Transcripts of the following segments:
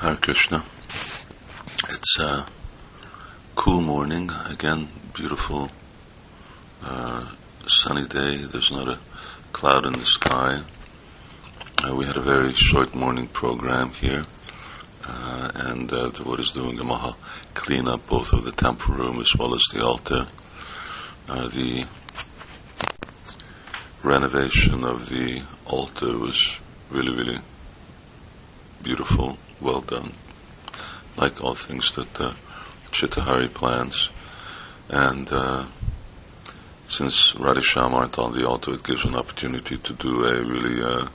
Hare Krishna. It's a cool morning, again, beautiful sunny day. There's not a cloud in the sky. We had a very short morning program here, and the Lord is doing a maha cleanup both of the temple room as well as the altar. The renovation of the altar was really beautiful, well done, like all things that Chittahari plans. And since Radhesham aren't on the altar, it gives an opportunity to do a really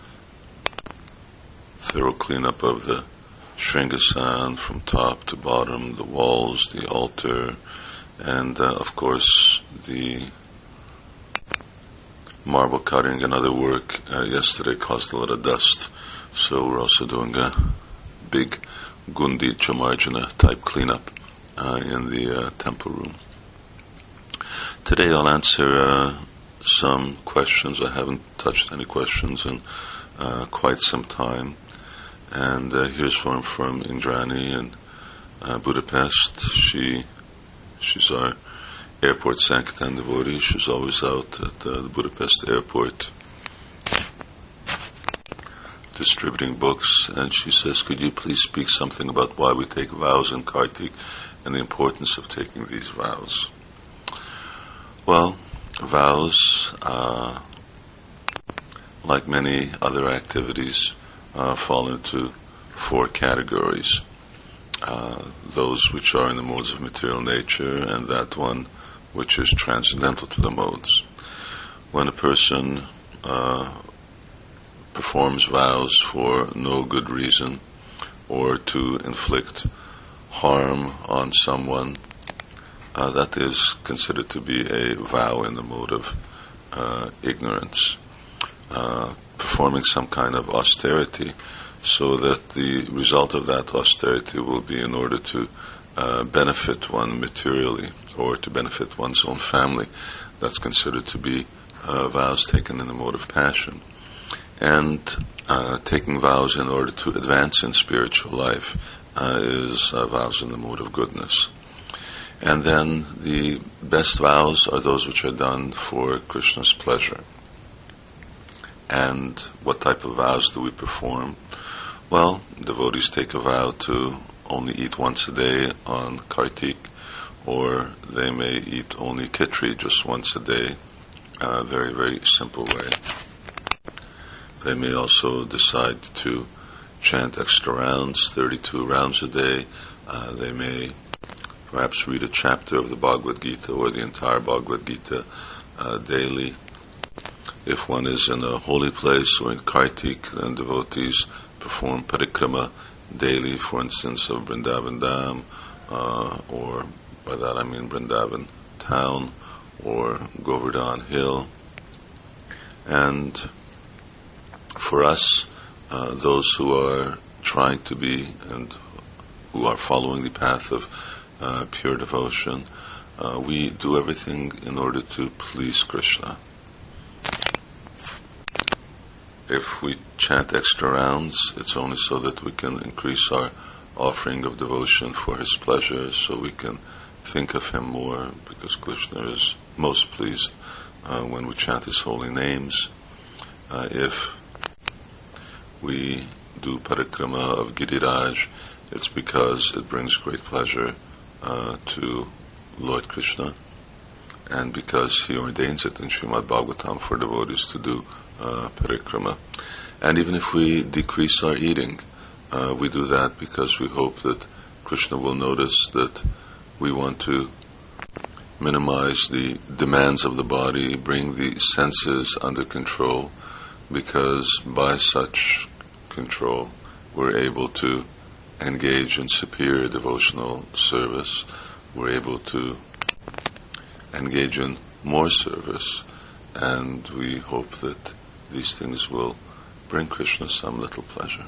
thorough cleanup of the Shringasan from top to bottom, the walls, the altar, and of course the marble cutting and other work yesterday caused a lot of dust. So we're also doing a big Gundi Chamarjana type cleanup in the temple room. Today I'll answer some questions. I haven't touched any questions in quite some time. And here's one from Indrani in Budapest. She's our airport Sankirtan devotee. She's always out at the Budapest airport distributing books, and she says, could you please speak something about why we take vows in Kartik and the importance of taking these vows? Well, vows, like many other activities, fall into four categories. Those which are in the modes of material nature, and that one which is transcendental to the modes. When a person performs vows for no good reason or to inflict harm on someone, that is considered to be a vow in the mode of ignorance. Performing some kind of austerity so that the result of that austerity will be in order to benefit one materially or to benefit one's own family, that's considered to be vows taken in the mode of passion. And taking vows in order to advance in spiritual life is vows in the mode of goodness. And then the best vows are those which are done for Krishna's pleasure. And what type of vows do we perform? Well, devotees take a vow to only eat once a day on Kartik, or they may eat only Khitri just once a day, very simple way. They may also decide to chant extra rounds, 32 rounds a day. They may perhaps read a chapter of the Bhagavad Gita or the entire Bhagavad Gita daily. If one is in a holy place or in Kartik, then devotees perform parikrama daily, for instance, of Vrindavan Dham, or by that I mean Vrindavan town or Govardhan Hill. And for us, those who are trying to be and who are following the path of pure devotion, we do everything in order to please Krishna. If we chant extra rounds, it's only so that we can increase our offering of devotion for His pleasure, so we can think of Him more, because Krishna is most pleased when we chant His holy names. If we do parikrama of Giriraj, it's because it brings great pleasure to Lord Krishna, and because He ordains it in Srimad Bhagavatam for devotees to do parikrama. And even if we decrease our eating, we do that because we hope that Krishna will notice that we want to minimize the demands of the body, bring the senses under control, because by such control we're able to engage in superior devotional service, we're able to engage in more service, and we hope that these things will bring Krishna some little pleasure.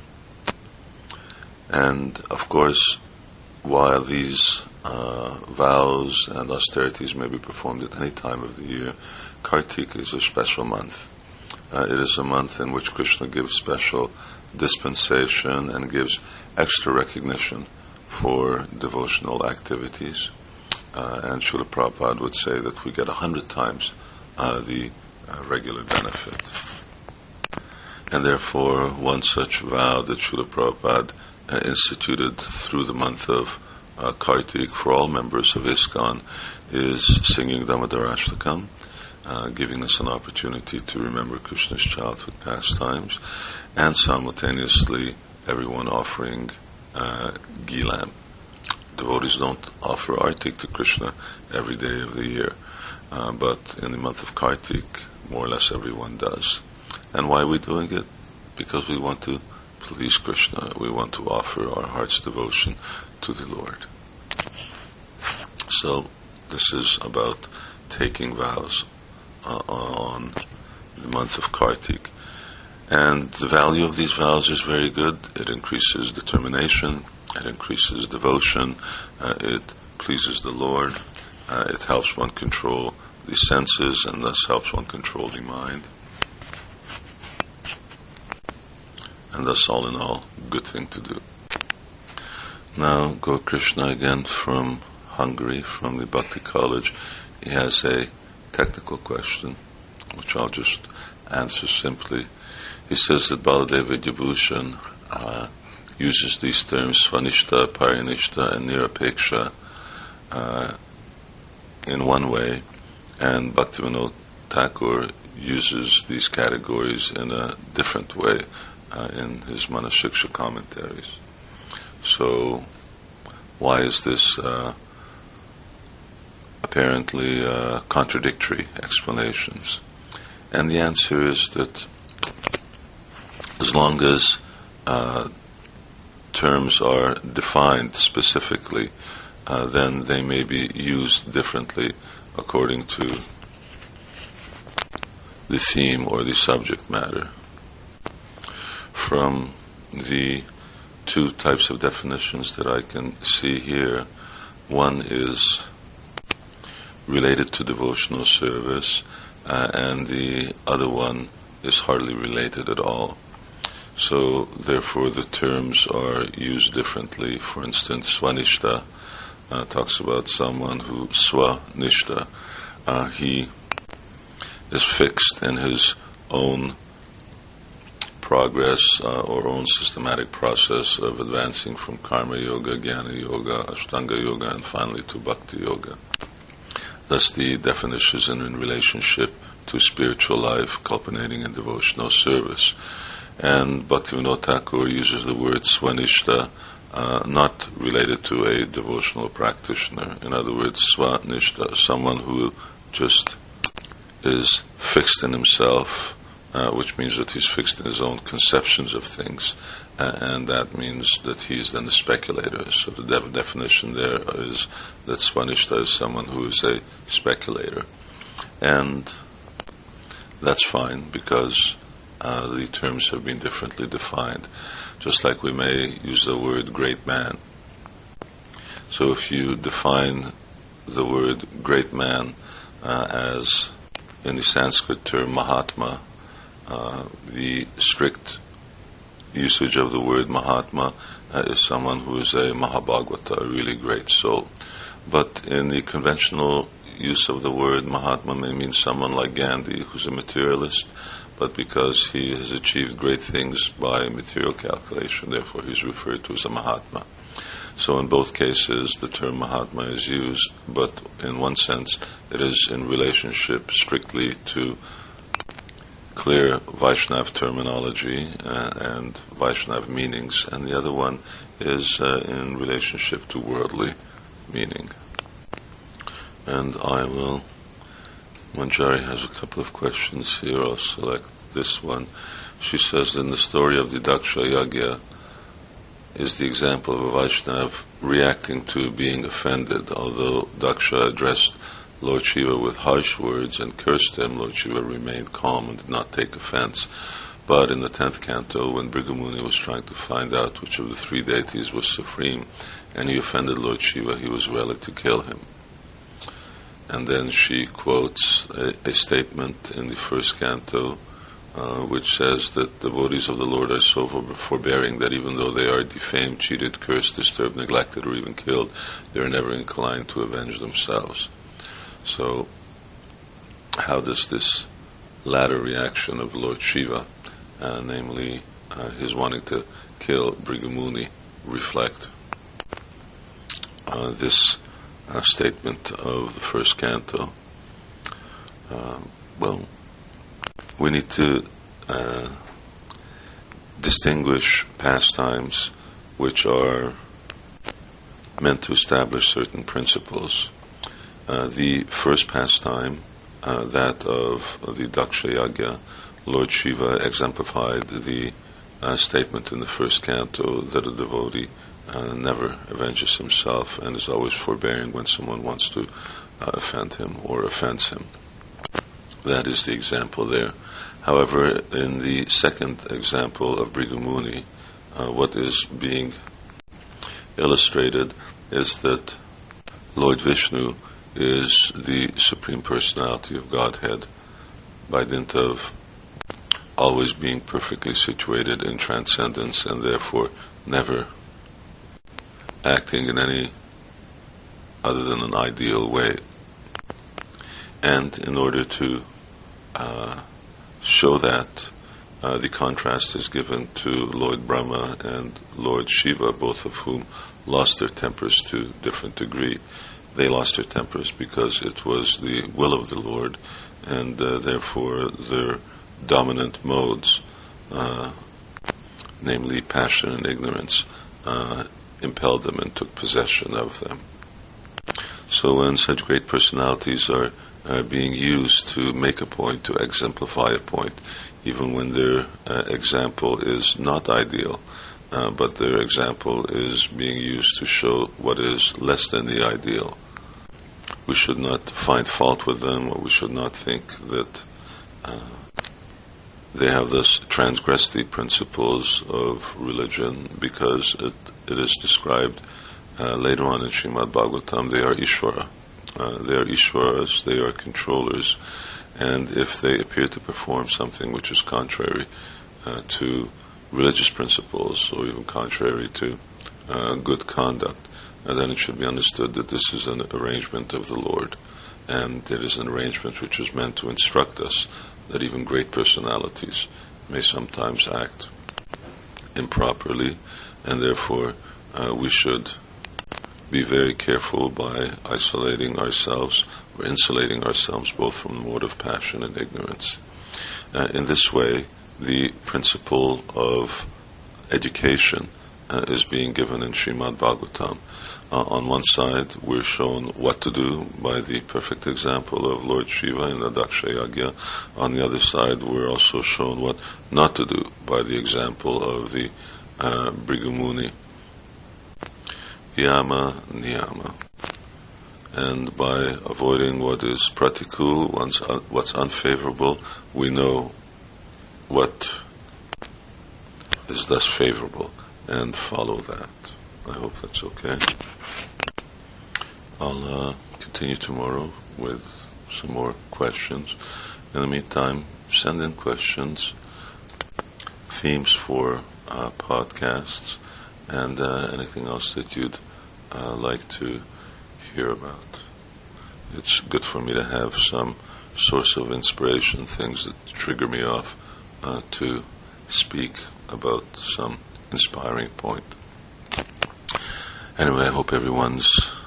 And of course, while these vows and austerities may be performed at any time of the year, Kartik is a special month. It is a month in which Krishna gives special dispensation and gives extra recognition for devotional activities. And Srila Prabhupada would say that we get 100 times the regular benefit. And therefore, one such vow that Srila Prabhupada instituted through the month of Kartik for all members of ISKCON is singing Damodarashtakam, giving us an opportunity to remember Krishna's childhood pastimes, and simultaneously everyone offering ghee lamp. Devotees don't offer artik to Krishna every day of the year, but in the month of Kartik, more or less everyone does. And why are we doing it? Because we want to please Krishna. We want to offer our heart's devotion to the Lord. So this is about taking vows on the month of Kartik. And the value of these vows is very good. It increases determination, it increases devotion, it pleases the Lord, it helps one control the senses and thus helps one control the mind. And thus, all in all, good thing to do. Now, Gaur Krishna again from Hungary, from the Bhakti College. He has a technical question, which I'll just answer simply. He says that Baladeva Vidyabhushan uses these terms Svanishta, Parinishta, and Nirapeksha in one way, and Bhaktivinoda Thakur uses these categories in a different way in his Manashiksha commentaries. So, why is this apparently contradictory explanations? And the answer is that as long as terms are defined specifically, then they may be used differently according to the theme or the subject matter. From the two types of definitions that I can see here, one is related to devotional service, and the other one is hardly related at all. So, therefore, the terms are used differently. For instance, Svanishta talks about someone who, Swanishta, he is fixed in his own progress or own systematic process of advancing from Karma Yoga, Jnana Yoga, Ashtanga Yoga, and finally to Bhakti Yoga. Thus, the definition is in relationship to spiritual life, culminating in devotional service. And Bhaktivinoda Thakur uses the word Swanishta, not related to a devotional practitioner. In other words, Swanishta, someone who just is fixed in himself, which means that he's fixed in his own conceptions of things, and that means that he's then a speculator. So the definition there is that Svanishta is someone who is a speculator. And that's fine, because the terms have been differently defined, just like we may use the word great man. So if you define the word great man as in the Sanskrit term Mahatma, the strict usage of the word Mahatma is someone who is a Mahabhagavata, a really great soul. But in the conventional use of the word Mahatma may mean someone like Gandhi, who's a materialist, but because he has achieved great things by material calculation, therefore he's referred to as a Mahatma. So in both cases, the term Mahatma is used, but in one sense, it is in relationship strictly to clear Vaishnav terminology and Vaishnav meanings, and the other one is in relationship to worldly meaning. And Manjari has a couple of questions here. I'll select this one. She says, in the story of the Daksha Yagya, is the example of a Vaishnav reacting to being offended. Although Daksha addressed Lord Shiva with harsh words and cursed him, Lord Shiva remained calm and did not take offense. But in the 10th canto, when Bhrigu was trying to find out which of the three deities was supreme, and he offended Lord Shiva, he was ready to kill him. And then she quotes a statement in the 1st canto which says that devotees of the Lord are so forbearing that even though they are defamed, cheated, cursed, disturbed, neglected, or even killed, they are never inclined to avenge themselves. So, how does this latter reaction of Lord Shiva, namely his wanting to kill Bhrigu reflect this statement of the first canto? Well, we need to distinguish pastimes which are meant to establish certain principles. The first pastime, that of the Daksha Yagya, Lord Shiva exemplified the statement in the first canto that a devotee never avenges himself and is always forbearing when someone wants to offend him or offends him. That is the example there. However, in the second example of Bhrigu, what is being illustrated is that Lord Vishnu is the Supreme Personality of Godhead by dint of always being perfectly situated in transcendence and therefore never acting in any other than an ideal way. And in order to show that, the contrast is given to Lord Brahma and Lord Shiva, both of whom lost their tempers to different degree. They lost their tempers because it was the will of the Lord, and therefore their dominant modes, namely passion and ignorance, impelled them and took possession of them. So when such great personalities are being used to make a point, to exemplify a point, even when their example is not ideal, but their example is being used to show what is less than the ideal, we should not find fault with them, or we should not think that they have thus transgressed the principles of religion, because it is described later on in Srimad Bhagavatam, they are Ishvara. They are Ishvaras, they are controllers, and if they appear to perform something which is contrary to religious principles, or even contrary to good conduct, then it should be understood that this is an arrangement of the Lord, and it is an arrangement which is meant to instruct us that even great personalities may sometimes act improperly, and therefore we should be very careful by isolating ourselves or insulating ourselves both from the mode of passion and ignorance. In this way, the principle of education is being given in Srimad Bhagavatam. On one side, we're shown what to do by the perfect example of Lord Shiva in the Daksha Yagya. On the other side, we're also shown what not to do by the example of the Bhrigu Yama Niyama. And by avoiding what is pratikul, what's unfavorable, we know what is thus favorable and follow that. I hope that's okay. I'll continue tomorrow with some more questions. In the meantime, send in questions, themes for podcasts, and anything else that you'd like to hear about. It's good for me to have some source of inspiration, things that trigger me off to speak about some inspiring point. Anyway, I hope everyone's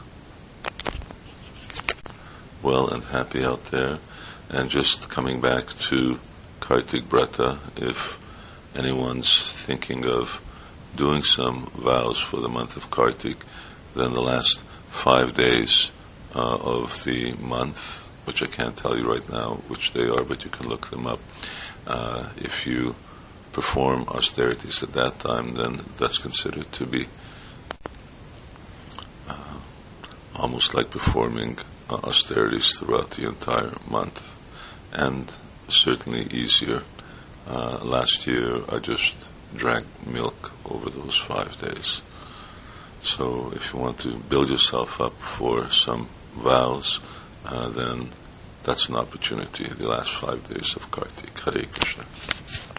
well and happy out there. And just coming back to Kartik Brata, if anyone's thinking of doing some vows for the month of Kartik, then the last 5 days of the month, which I can't tell you right now which they are, but you can look them up. If you perform austerities at that time, then that's considered to be almost like performing austerities throughout the entire month, and certainly easier. Last year I just drank milk over those 5 days. So if you want to build yourself up for some vows, then that's an opportunity, the last 5 days of Kartik. Hare Krishna.